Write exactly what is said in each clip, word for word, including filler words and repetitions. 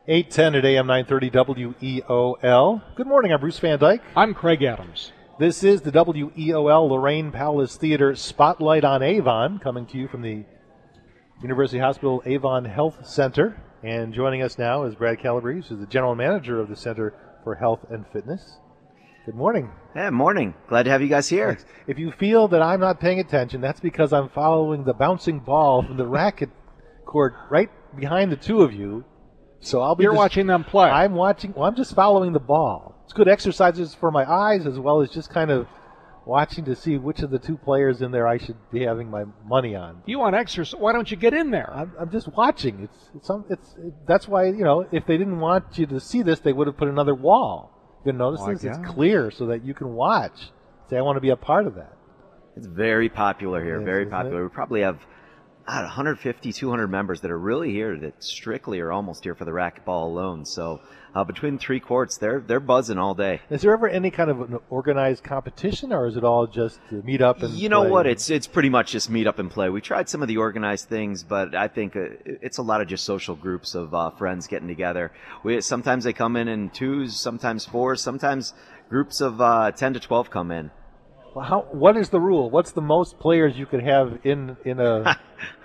eight ten at A M nine thirty W E O L. Good morning, I'm Bruce Van Dyke. I'm Craig Adams. This is the W E O L Lorraine Palace Theater Spotlight on Avon, coming to you from the University Hospital Avon Health Center. And joining us now is Brad Calabrese, who's the general manager of the Center for Health and Fitness. Good morning. Hey, morning. Glad to have you guys here. Thanks. If you feel that I'm not paying attention, that's because I'm following the bouncing ball from the racket court right behind the two of you. So I'll be You're just, watching them play. I'm watching. Well, I'm just following the ball. It's good exercises for my eyes as well as just kind of watching to see which of the two players in there I should be having my money on. You want exercise? Why don't you get in there? I'm, I'm just watching. It's it's, some, it's it, that's why, you know, if they didn't want you to see this, they would have put another wall. You notice Oh, this? yeah. It's clear so that you can watch. Say, I want to be a part of that. It's very popular here, Yes, very isn't popular. it? We probably have about one hundred fifty, two hundred members that are really here, that strictly are almost here for the racquetball alone. So uh, between three courts, they're they're buzzing all day. Is there ever any kind of an organized competition, or is it all just to meet up and You know play? what? It's it's pretty much just meet up and play. We tried some of the organized things, but I think uh, it's a lot of just social groups of uh, friends getting together. We sometimes they come in in twos, sometimes fours, sometimes groups of uh, ten to twelve come in. Well, how, what is the rule? What's the most players you could have in in a?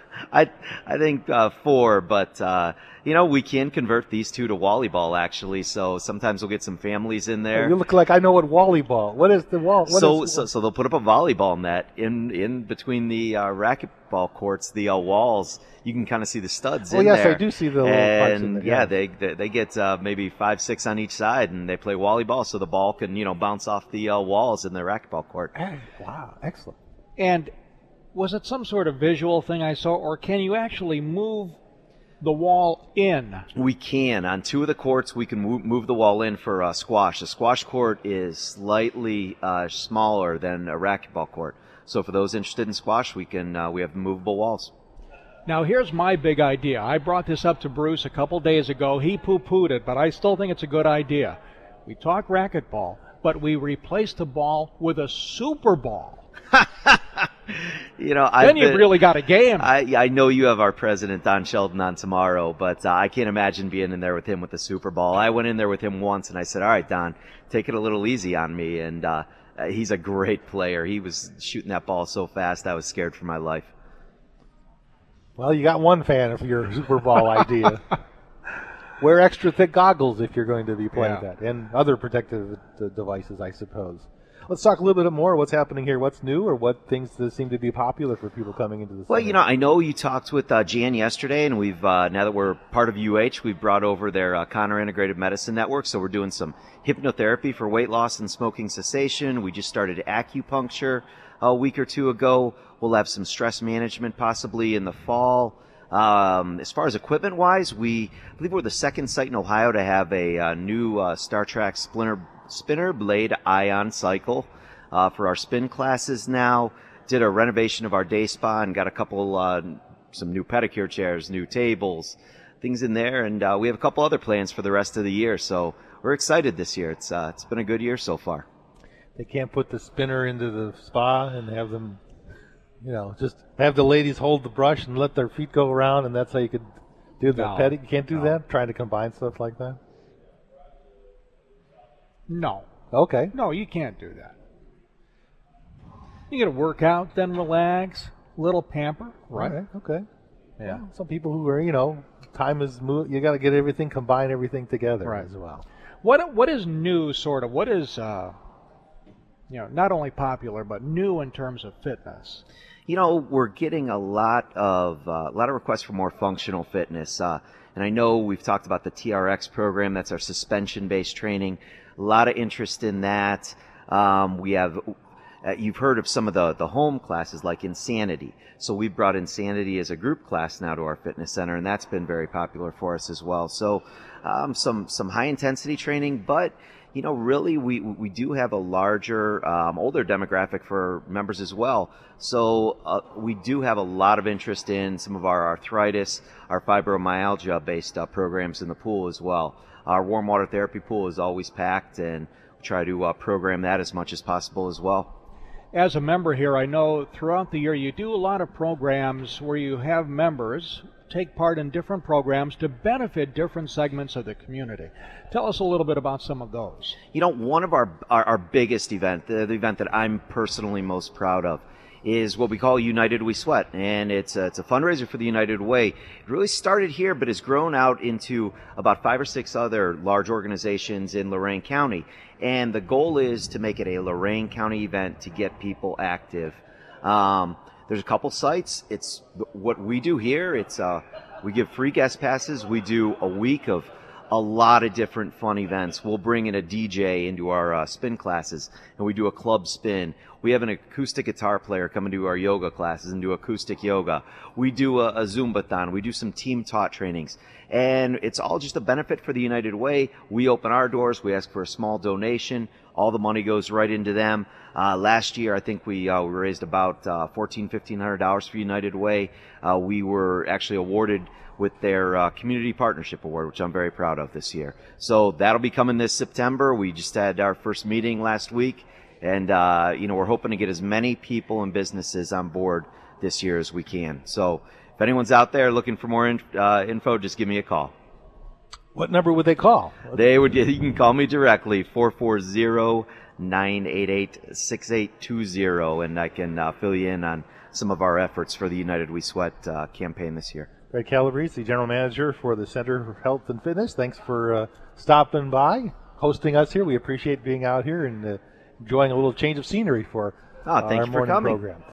I I think uh, four, but uh, you know, we can convert these two to volleyball actually. So sometimes we'll get some families in there. You look like I know what volleyball. What is the wall? What So, is, so so they'll put up a volleyball net in in between the uh, racquetball courts, the uh, walls. You can kind of see the studs Oh, in yes, there. I do see the little parts in And there, yeah, yeah. they they, they get uh, maybe five, six on each side, and they play volleyball, so the ball can you know bounce off the uh, walls in the racquetball court. Hey, wow, excellent. And was it some sort of visual thing I saw, or can you actually move the wall in? We can. On two of the courts, we can move, move the wall in for uh, squash. The squash court is slightly uh, smaller than a racquetball court. So for those interested in squash, we can uh, we have movable walls. Now, here's my big idea. I brought this up to Bruce a couple days ago. He poo-pooed it, but I still think it's a good idea. We talk racquetball, but we replace the ball with a super ball. You know, Then I've you've been- really got a game. I, I know you have our president, Don Sheldon, on tomorrow, but uh, I can't imagine being in there with him with the Super Bowl. I went in there with him once, and I said, all right, Don, take it a little easy on me. And uh, uh, he's a great player. He was shooting that ball so fast, I was scared for my life. Well, you got one fan for your Super Bowl idea. Wear extra thick goggles if you're going to be playing Yeah. that, and other protective uh, devices, I suppose. Let's talk a little bit more. What's happening here? What's new, or what things that seem to be popular for people coming into the Well, center? you know, I know you talked with uh, Jan yesterday, and we've uh, now that we're part of U H, we've brought over their uh, Connor Integrated Medicine Network. So we're doing some hypnotherapy for weight loss and smoking cessation. We just started acupuncture a week or two ago. We'll have some stress management possibly in the fall. Um, as far as equipment-wise, we I believe we're the second site in Ohio to have a uh, new uh, Star Trek splinter, spinner blade ion cycle uh, for our spin classes now. Did a renovation of our day spa and got a couple, uh, some new pedicure chairs, new tables, things in there, and uh, we have a couple other plans for the rest of the year. So we're excited this year. It's uh, it's been a good year so far. They can't put the spinner into the spa and have them, you know, just have the ladies hold the brush and let their feet go around, and that's how you could do the No, pedi. You can't do no. that? Trying to combine stuff like that? No. Okay. No, you can't do that. You got to work out, then relax, little pamper, right? All right. Okay. Yeah. Some people who are, you know, time is move. You got to get everything, combine everything together Right. as well. What what is new, sort of? What is uh, you know, not only popular but new in terms of fitness? You know, we're getting a lot of uh, a lot of requests for more functional fitness, uh, and I know we've talked about the T R X program. That's our suspension-based training. A lot of interest in that. Um, we have. Uh, you've heard of some of the, the home classes like Insanity. So we've brought Insanity as a group class now to our fitness center, and that's been very popular for us as well. So um, some some high intensity training, but you know, really we we do have a larger, um, older demographic for members as well. So uh, we do have a lot of interest in some of our arthritis, our fibromyalgia-based uh, programs in the pool as well. Our warm water therapy pool is always packed, and we try to uh, program that as much as possible as well. as a member here, I know throughout the year you do a lot of programs where you have members take part in different programs to benefit different segments of the community. Tell us a little bit about some of those. You know, one of our our, our biggest event, the, the event that I'm personally most proud of, is what we call United We Sweat, and it's a, it's a fundraiser for the United Way. It really started here, but has grown out into about five or six other large organizations in Lorain County. And the goal is to make it a Lorain County event to get people active. Um, there's a couple sites. It's what we do here. It's uh, we give free guest passes. We do a week of a lot of different fun events. We'll bring in a D J into our uh, spin classes, and we do a club spin. We have an acoustic guitar player come into our yoga classes and do acoustic yoga. We do a, a Zumba-thon. We do some team taught trainings. And it's all just a benefit for the United Way. We open our doors. We ask for a small donation. All the money goes right into them. Uh, last year, I think we, uh, we raised about uh, fourteen hundred dollars, fifteen hundred dollars for United Way. Uh, we were actually awarded with their uh, Community Partnership Award, which I'm very proud of this year. So that'll be coming this September. We just had our first meeting last week, and uh, you know, we're hoping to get as many people and businesses on board this year as we can. So if anyone's out there looking for more in, uh, info, just give me a call. What number would they call? They would. You can call me directly, four four zero, nine eight eight, six eight two zero, and I can uh, fill you in on some of our efforts for the United We Sweat uh, campaign this year. Brad Calabrese, the General Manager for the Center for Health and Fitness. Thanks for uh, stopping by, hosting us here. We appreciate being out here and uh, enjoying a little change of scenery for oh, thank uh, our you for morning coming. program.